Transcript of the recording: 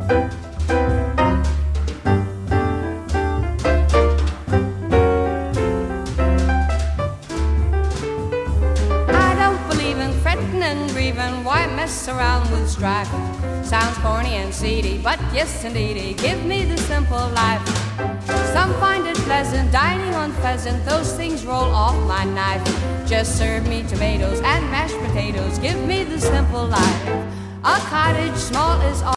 And grieving, why mess around with strife? Sounds corny and seedy, but yes indeedy, give me the simple life. Some find it pleasant, dining on pheasant, those things roll off my knife. Just serve me tomatoes and mashed potatoes, give me the simple life. A cottage small is all